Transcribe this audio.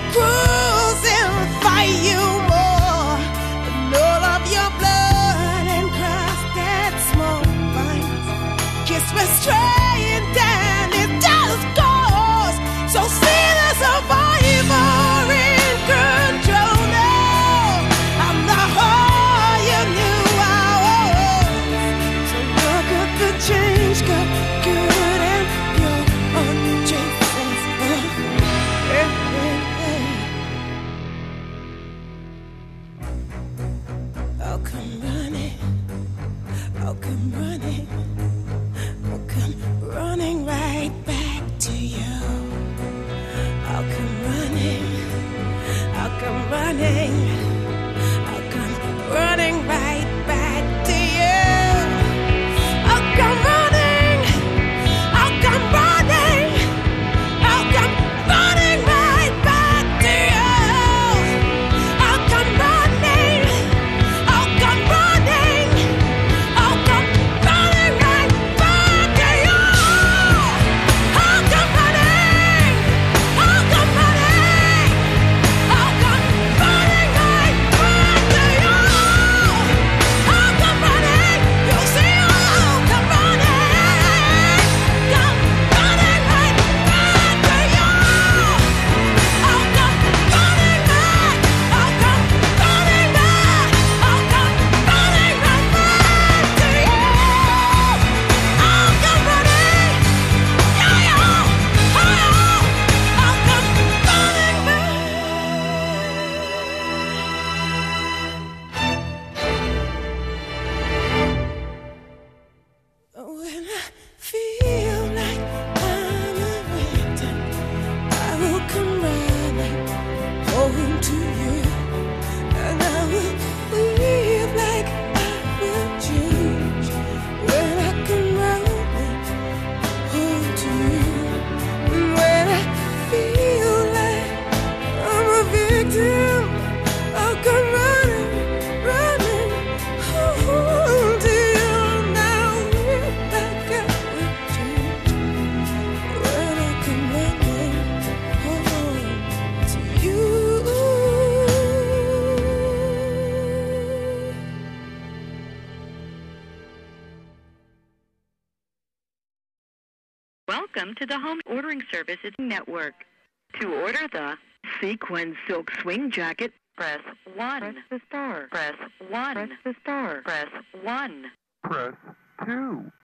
crucify you more than all of your blood and cross that small vines. Kiss me straight down, it just goes. So see the survivor in control now. I'm the whole you knew I was. So look at the change, got good and pure on Jesus. I'll come running, I'll come running, I'll come running right back to you. I'll come running, I'll come running, I'll come running right back to you. I'll come running, I'll come running, I'll come running right back to you. I'll come running, I'll come running, I'll come running right back to you. I'll come running, I'll come running, I'll come running right back to you. I'll come running, you'll see I'll come running, come running right back to you. I'll come running back, I'll come running back, I'll come running right back to you. I'll come running, yeah, I'll come running back. When I feel like I'm a victim, I will come running home to you, and I will live like I will change. When I come running home to you, and when I feel like I'm a victim, I'll come running, running home to you. Now live like I will change. When I come running home to you. Welcome to the Home Ordering Services Network. To order the Sequin Silk Swing Jacket, press 1. Press the star. Press 1. Press the star. Press 1. Press 2.